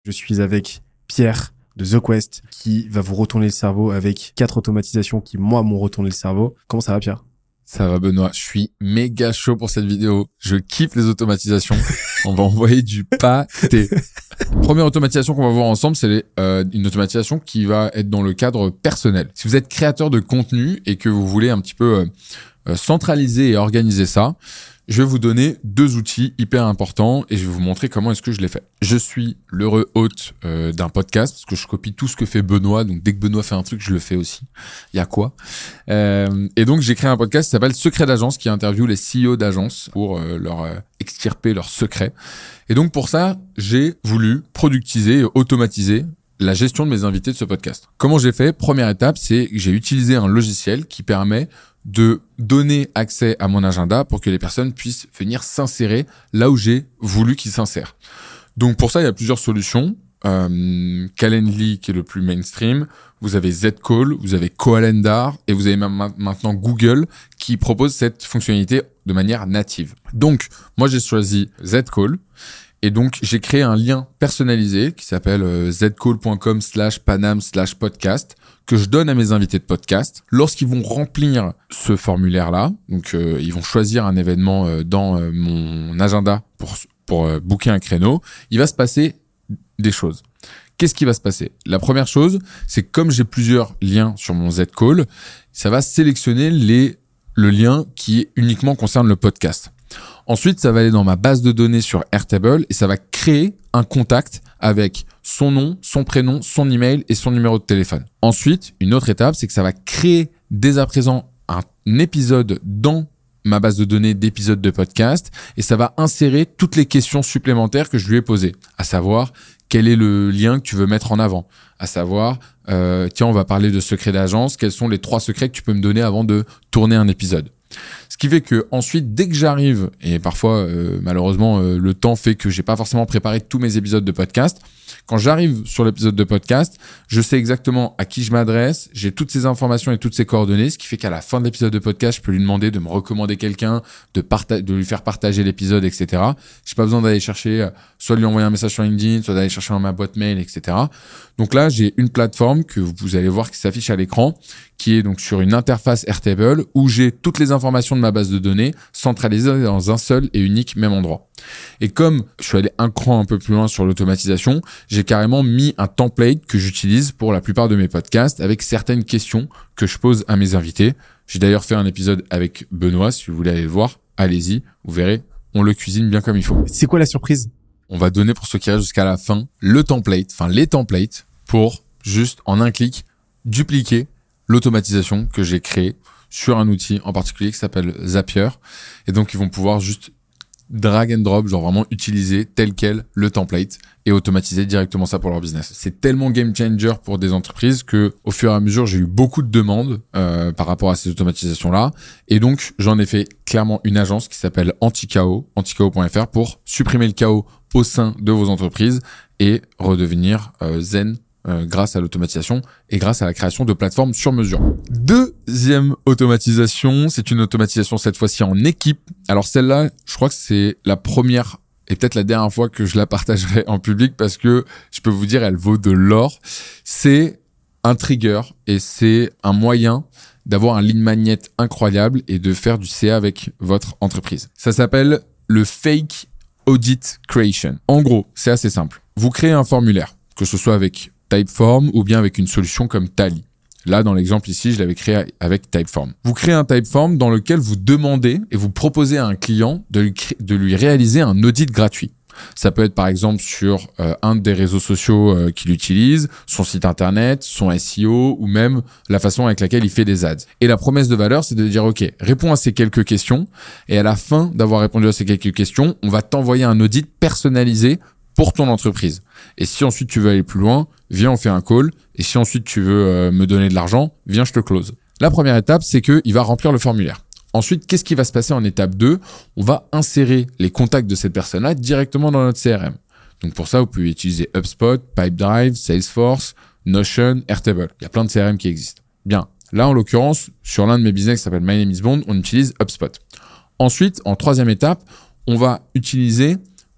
Je suis avec Pierre de The Quest qui va vous retourner le cerveau avec 4 automatisations qui, moi, m'ont retourné le cerveau. Comment ça va, Pierre? Ça va, Benoît. Je suis méga chaud pour cette vidéo. Je kiffe les automatisations. On va envoyer du pâté. Première automatisation qu'on va voir ensemble, c'est une automatisation qui va être dans le cadre personnel. Si vous êtes créateur de contenu et que vous voulez un petit peu centraliser et organiser ça, je vais vous donner 2 outils hyper importants et je vais vous montrer comment est-ce que je les fais. Je suis l'heureux hôte d'un podcast parce que je copie tout ce que fait Benoît. Donc, dès que Benoît fait un truc, je le fais aussi. Il y a quoi et donc, j'ai créé un podcast qui s'appelle Secret d'agence qui interviewe les CEO d'agences pour leur extirper leurs secrets. Et donc, pour ça, j'ai voulu productiser et automatiser la gestion de mes invités de ce podcast. Comment j'ai fait? Première étape, c'est que j'ai utilisé un logiciel qui permet de donner accès à mon agenda pour que les personnes puissent venir s'insérer là où j'ai voulu qu'ils s'insèrent. Donc pour ça, il y a plusieurs solutions. Calendly qui est le plus mainstream, vous avez Zcall, vous avez Calendar et vous avez maintenant Google qui propose cette fonctionnalité de manière native. Donc moi j'ai choisi Zcall. Et donc, j'ai créé un lien personnalisé qui s'appelle zcall.com/panam/podcast que je donne à mes invités de podcast. Lorsqu'ils vont remplir ce formulaire-là, donc ils vont choisir un événement dans mon agenda pour booker un créneau, il va se passer des choses. Qu'est-ce qui va se passer? La première chose, c'est que comme j'ai plusieurs liens sur mon Zcall, ça va sélectionner le lien qui uniquement concerne le podcast. Ensuite, ça va aller dans ma base de données sur Airtable et ça va créer un contact avec son nom, son prénom, son email et son numéro de téléphone. Ensuite, une autre étape, c'est que ça va créer dès à présent un épisode dans ma base de données d'épisodes de podcast et ça va insérer toutes les questions supplémentaires que je lui ai posées, à savoir quel est le lien que tu veux mettre en avant, à savoir tiens, on va parler de secrets d'agence, quels sont les 3 secrets que tu peux me donner avant de tourner un épisode. Ce qui fait que ensuite, dès que j'arrive, et parfois malheureusement le temps fait que j'ai pas forcément préparé tous mes épisodes de podcast, quand j'arrive sur l'épisode de podcast, je sais exactement à qui je m'adresse, j'ai toutes ces informations et toutes ces coordonnées, ce qui fait qu'à la fin de l'épisode de podcast, je peux lui demander de me recommander quelqu'un, de lui faire partager l'épisode, etc. J'ai pas besoin d'aller chercher, soit de lui envoyer un message sur LinkedIn, soit d'aller chercher dans ma boîte mail, etc. Donc là, j'ai une plateforme que vous allez voir qui s'affiche à l'écran, qui est donc sur une interface Airtable où j'ai toutes les informations de ma base de données centralisées dans un seul et unique même endroit. Et comme je suis allé un cran un peu plus loin sur l'automatisation, j'ai carrément mis un template que j'utilise pour la plupart de mes podcasts avec certaines questions que je pose à mes invités. J'ai d'ailleurs fait un épisode avec Benoît, si vous voulez aller le voir, allez-y, vous verrez, on le cuisine bien comme il faut. C'est quoi la surprise? On va donner pour ceux qui restent jusqu'à la fin les templates pour juste en un clic dupliquer l'automatisation que j'ai créée sur un outil en particulier qui s'appelle Zapier. Et donc, ils vont pouvoir juste drag and drop, genre vraiment utiliser tel quel le template et automatiser directement ça pour leur business. C'est tellement game changer pour des entreprises que au fur et à mesure, j'ai eu beaucoup de demandes par rapport à ces automatisations-là. Et donc, j'en ai fait clairement une agence qui s'appelle anticao.fr pour supprimer le chaos au sein de vos entreprises et redevenir zen grâce à l'automatisation et grâce à la création de plateformes sur mesure. Deuxième automatisation, c'est une automatisation cette fois-ci en équipe. Alors celle-là, je crois que c'est la première et peut-être la dernière fois que je la partagerai en public parce que je peux vous dire, elle vaut de l'or. C'est un trigger et c'est un moyen d'avoir un lead magnet incroyable et de faire du CA avec votre entreprise. Ça s'appelle le Fake Audit Creation. En gros, c'est assez simple. Vous créez un formulaire, que ce soit avec Typeform ou bien avec une solution comme Tally. Là, dans l'exemple ici, je l'avais créé avec Typeform. Vous créez un Typeform dans lequel vous demandez et vous proposez à un client de lui réaliser un audit gratuit. Ça peut être par exemple sur un des réseaux sociaux qu'il utilise, son site internet, son SEO ou même la façon avec laquelle il fait des ads. Et la promesse de valeur, c'est de dire ok, réponds à ces quelques questions et à la fin d'avoir répondu à ces quelques questions, on va t'envoyer un audit personnalisé pour ton entreprise. Et si ensuite tu veux aller plus loin, viens, on fait un call. Et si ensuite tu veux me donner de l'argent, viens, je te close. La première étape, c'est qu'il va remplir le formulaire. Ensuite, qu'est-ce qui va se passer en étape 2? On va insérer les contacts de cette personne-là directement dans notre CRM. Donc pour ça, vous pouvez utiliser HubSpot, Pipedrive, Salesforce, Notion, Airtable. Il y a plein de CRM qui existent. Bien. Là, en l'occurrence, sur l'un de mes business qui s'appelle My Name is Bond, on utilise HubSpot. Ensuite, en troisième étape, on va utiliser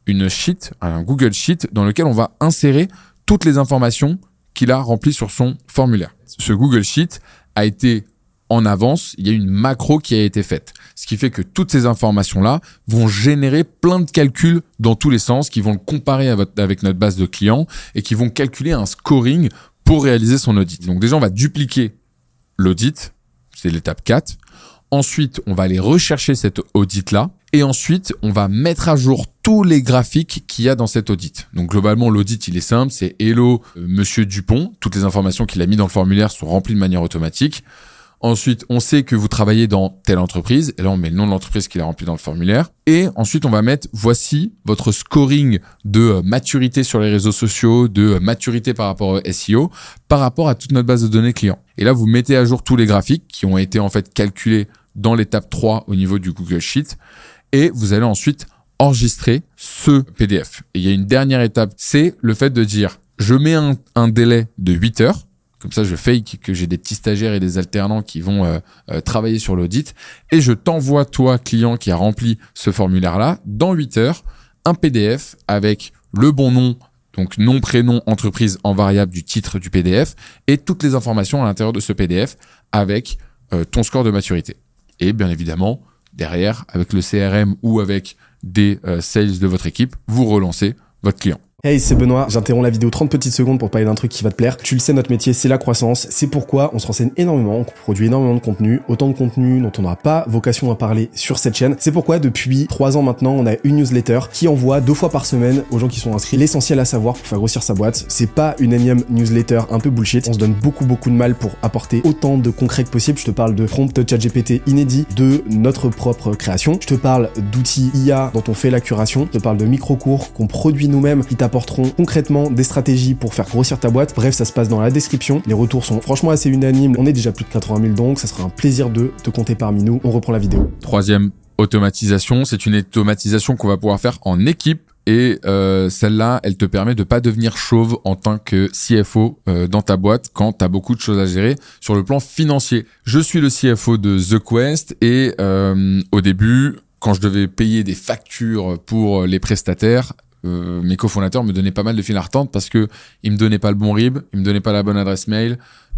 une sheet, un Google Sheet, dans lequel on va insérer toutes les informations qu'il a remplies sur son formulaire. Ce Google Sheet a été en avance, il y a une macro qui a été faite. Ce qui fait que toutes ces informations-là vont générer plein de calculs dans tous les sens, qui vont le comparer avec notre base de clients et qui vont calculer un scoring pour réaliser son audit. Donc déjà, on va dupliquer l'audit, c'est l'étape 4. Ensuite, on va aller rechercher cet audit-là. Et ensuite, on va mettre à jour tous les graphiques qu'il y a dans cet audit. Donc globalement, l'audit, il est simple. C'est Hello, Monsieur Dupont. Toutes les informations qu'il a mis dans le formulaire sont remplies de manière automatique. Ensuite, on sait que vous travaillez dans telle entreprise. Et là, on met le nom de l'entreprise qu'il a rempli dans le formulaire. Et ensuite, on va mettre, voici votre scoring de maturité sur les réseaux sociaux, de maturité par rapport au SEO, par rapport à toute notre base de données clients. Et là, vous mettez à jour tous les graphiques qui ont été en fait calculés dans l'étape 3 au niveau du Google Sheet. Et vous allez ensuite enregistrer ce PDF. Et il y a une dernière étape, c'est le fait de dire, je mets un délai de 8 heures. Comme ça, je fake que j'ai des petits stagiaires et des alternants qui vont travailler sur l'audit. Et je t'envoie, toi, client qui a rempli ce formulaire-là, dans 8 heures, un PDF avec le bon nom, donc nom, prénom, entreprise en variable du titre du PDF, et toutes les informations à l'intérieur de ce PDF avec ton score de maturité. Et bien évidemment, derrière, avec le CRM ou avec des sales de votre équipe, vous relancez votre client. Hey, c'est Benoît, j'interromps la vidéo 30 petites secondes pour parler d'un truc qui va te plaire. Tu le sais, notre métier, c'est la croissance. C'est pourquoi on se renseigne énormément, on produit énormément de contenu, autant de contenu dont on n'aura pas vocation à parler sur cette chaîne. C'est pourquoi depuis 3 ans maintenant, on a une newsletter qui envoie 2 fois par semaine aux gens qui sont inscrits l'essentiel à savoir pour faire grossir sa boîte. C'est pas une énième newsletter un peu bullshit. On se donne beaucoup de mal pour apporter autant de concret que possible. Je te parle de prompt ChatGPT inédit, de notre propre création. Je te parle d'outils IA dont on fait la curation. Je te parle de micro-cours qu'on produit nous-mêmes qui t'apporteront concrètement des stratégies pour faire grossir ta boîte. Bref, ça se passe dans la description. Les retours sont franchement assez unanimes. On est déjà plus de 80 000 donc ça sera un plaisir de te compter parmi nous. On reprend la vidéo. Troisième automatisation, c'est une automatisation qu'on va pouvoir faire en équipe. Et celle-là, elle te permet de pas devenir chauve en tant que CFO dans ta boîte quand tu as beaucoup de choses à gérer sur le plan financier. Je suis le CFO de The Quest et au début, quand je devais payer des factures pour les prestataires, mes cofondateurs me donnaient pas mal de fil à retordre parce que ils me donnaient pas le bon RIB, ils me donnaient pas la bonne adresse mail,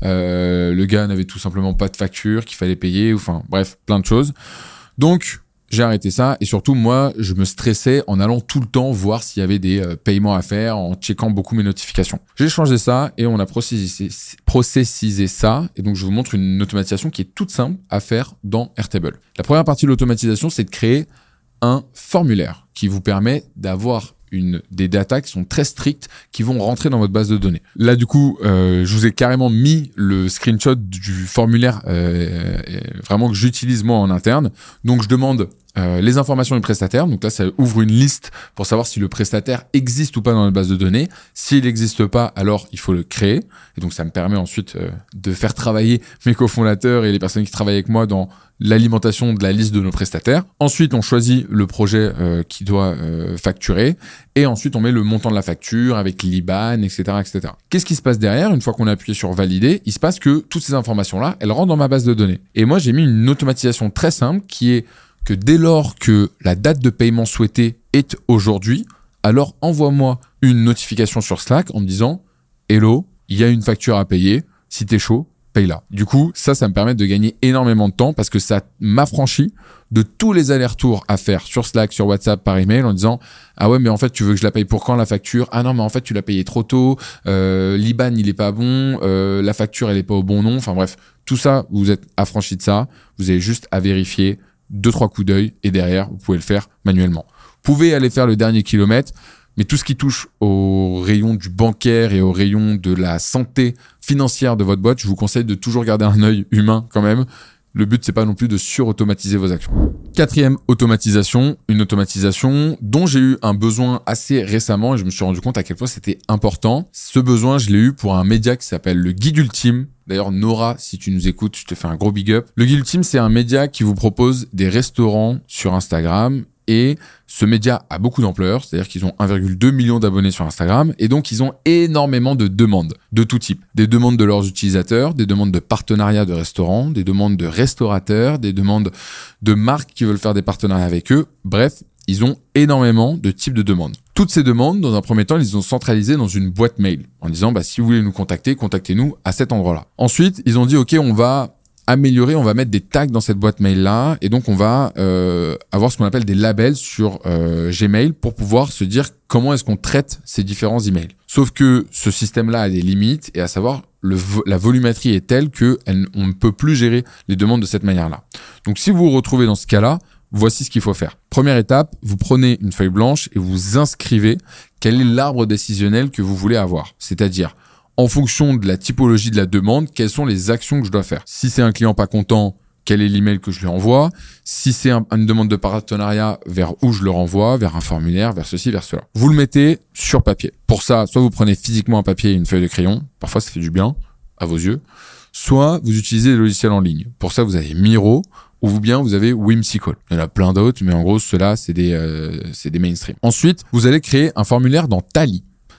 le gars n'avait tout simplement pas de facture qu'il fallait payer, enfin bref, plein de choses. Donc j'ai arrêté ça et surtout moi je me stressais en allant tout le temps voir s'il y avait des paiements à faire, en checkant beaucoup mes notifications. J'ai changé ça et on a processisé ça et donc je vous montre une automatisation qui est toute simple à faire dans Airtable. La première partie de l'automatisation, c'est de créer un formulaire qui vous permet d'avoir des datas qui sont très strictes qui vont rentrer dans votre base de données. Là, du coup, je vous ai carrément mis le screenshot du formulaire vraiment que j'utilise moi en interne. Donc, je demande les informations du prestataire. Donc là, ça ouvre une liste pour savoir si le prestataire existe ou pas dans notre base de données. S'il n'existe pas, alors il faut le créer. Et donc, ça me permet ensuite de faire travailler mes cofondateurs et les personnes qui travaillent avec moi dans l'alimentation de la liste de nos prestataires. Ensuite, on choisit le projet qui doit facturer. Et ensuite, on met le montant de la facture avec l'IBAN, etc., etc. Qu'est-ce qui se passe derrière? Une fois qu'on a appuyé sur valider, il se passe que toutes ces informations-là, elles rentrent dans ma base de données. Et moi, j'ai mis une automatisation très simple qui est que dès lors que la date de paiement souhaitée est aujourd'hui, alors envoie-moi une notification sur Slack en me disant « Hello, il y a une facture à payer. Si t'es chaud, paye-la. » Du coup, ça me permet de gagner énormément de temps parce que ça m'affranchit de tous les allers-retours à faire sur Slack, sur WhatsApp, par email en disant « Ah ouais, mais en fait, tu veux que je la paye pour quand la facture? Ah non, mais en fait, tu l'as payé trop tôt. L'IBAN, il est pas bon. La facture, elle est pas au bon nom. » Enfin bref, tout ça, vous êtes affranchi de ça. Vous avez juste à vérifier 2-3 coups d'œil et derrière, vous pouvez le faire manuellement. Vous pouvez aller faire le dernier kilomètre, mais tout ce qui touche au rayon du bancaire et au rayon de la santé financière de votre boîte, je vous conseille de toujours garder un œil humain quand même. Le but, c'est pas non plus de sur-automatiser vos actions. Quatrième automatisation, une automatisation dont j'ai eu un besoin assez récemment et je me suis rendu compte à quel point c'était important. Ce besoin, je l'ai eu pour un média qui s'appelle le Guide Ultime. D'ailleurs, Nora, si tu nous écoutes, je te fais un gros big up. Le Guide Ultime, c'est un média qui vous propose des restaurants sur Instagram. Et ce média a beaucoup d'ampleur, c'est-à-dire qu'ils ont 1,2 million d'abonnés sur Instagram et donc ils ont énormément de demandes de tout type. Des demandes de leurs utilisateurs, des demandes de partenariats de restaurants, des demandes de restaurateurs, des demandes de marques qui veulent faire des partenariats avec eux. Bref, ils ont énormément de types de demandes. Toutes ces demandes, dans un premier temps, ils les ont centralisées dans une boîte mail en disant si vous voulez nous contacter, contactez-nous à cet endroit-là. Ensuite, ils ont dit OK, on va améliorer, on va mettre des tags dans cette boîte mail-là et donc on va avoir ce qu'on appelle des labels sur Gmail pour pouvoir se dire comment est-ce qu'on traite ces différents emails. Sauf que ce système-là a des limites et à savoir la volumétrie est telle que on ne peut plus gérer les demandes de cette manière-là. Donc si vous vous retrouvez dans ce cas-là, voici ce qu'il faut faire. Première étape, vous prenez une feuille blanche et vous inscrivez quel est l'arbre décisionnel que vous voulez avoir. C'est-à-dire, en fonction de la typologie de la demande, quelles sont les actions que je dois faire. Si c'est un client pas content, quel est l'email que je lui envoie. Si c'est une demande de partenariat, vers où je le renvoie, vers un formulaire, vers ceci, vers cela. Vous le mettez sur papier. Pour ça, soit vous prenez physiquement un papier et une feuille de crayon. Parfois, ça fait du bien à vos yeux. Soit vous utilisez des logiciels en ligne. Pour ça, vous avez Miro ou bien vous avez Whimsical. Il y en a plein d'autres, mais en gros, ceux-là, c'est des mainstream. Ensuite, vous allez créer un formulaire dans Tally.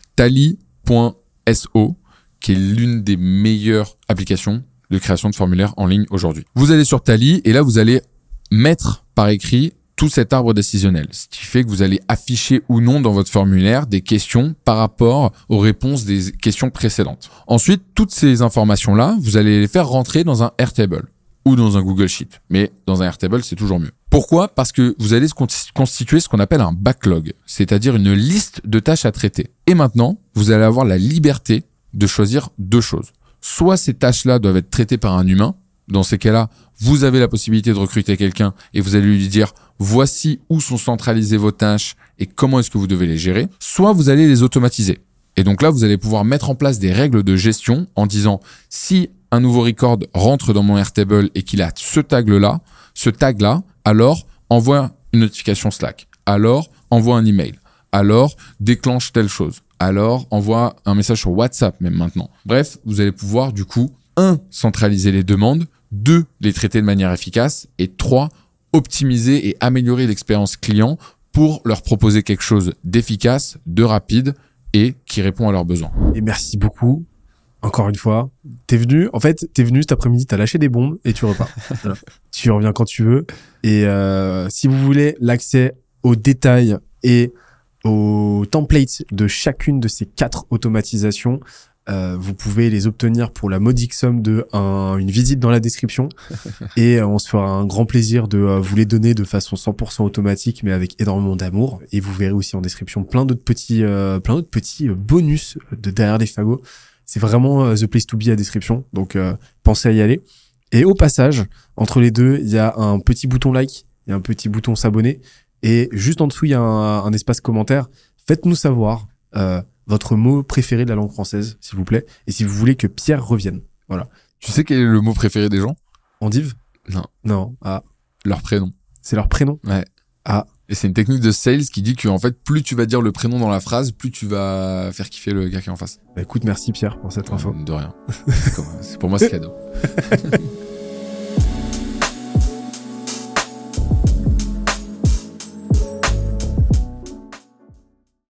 Tally.so, qui est l'une des meilleures applications de création de formulaires en ligne aujourd'hui. Vous allez sur Tally et là, vous allez mettre par écrit tout cet arbre décisionnel. Ce qui fait que vous allez afficher ou non dans votre formulaire des questions par rapport aux réponses des questions précédentes. Ensuite, toutes ces informations-là, vous allez les faire rentrer dans un Airtable ou dans un Google Sheet. Mais dans un Airtable, c'est toujours mieux. Pourquoi ? Parce que vous allez constituer ce qu'on appelle un backlog, c'est-à-dire une liste de tâches à traiter. Et maintenant, vous allez avoir la liberté de choisir deux choses. Soit ces tâches-là doivent être traitées par un humain. Dans ces cas-là, vous avez la possibilité de recruter quelqu'un et vous allez lui dire voici où sont centralisées vos tâches et comment est-ce que vous devez les gérer. Soit vous allez les automatiser. Et donc là, vous allez pouvoir mettre en place des règles de gestion en disant si un nouveau record rentre dans mon Airtable et qu'il a ce tag-là, alors envoie une notification Slack. Alors envoie un email. Alors déclenche telle chose. Alors envoie un message sur WhatsApp même maintenant. Bref, vous allez pouvoir du coup 1. Centraliser les demandes, 2. Les traiter de manière efficace et 3. Optimiser et améliorer l'expérience client pour leur proposer quelque chose d'efficace, de rapide et qui répond à leurs besoins. Et merci beaucoup. Encore une fois, t'es venu cet après-midi, t'as lâché des bombes et tu repars. Voilà. Tu reviens quand tu veux. Et si vous voulez l'accès aux détails et aux templates de chacune de ces 4 automatisations, vous pouvez les obtenir pour la modique somme de une visite dans la description. Et on se fera un grand plaisir de vous les donner de façon 100% automatique, mais avec énormément d'amour. Et vous verrez aussi en description plein d'autres petits bonus de derrière les fagots. C'est vraiment the place to be à description. Donc, pensez à y aller. Et au passage, entre les deux, il y a un petit bouton like, il y a un petit bouton s'abonner. Et juste en dessous, il y a un espace commentaire. Faites-nous savoir votre mot préféré de la langue française, s'il vous plaît. Et si vous voulez que Pierre revienne. Voilà. Tu sais quel est le mot préféré des gens ? Endive ? Non. Non. Ah. Leur prénom. C'est leur prénom ? Ouais. Ah. Et c'est une technique de sales qui dit que en fait, plus tu vas dire le prénom dans la phrase, plus tu vas faire kiffer le gars qui est en face. Bah écoute, merci Pierre pour cette info. De rien. Pour moi, c'est cadeau.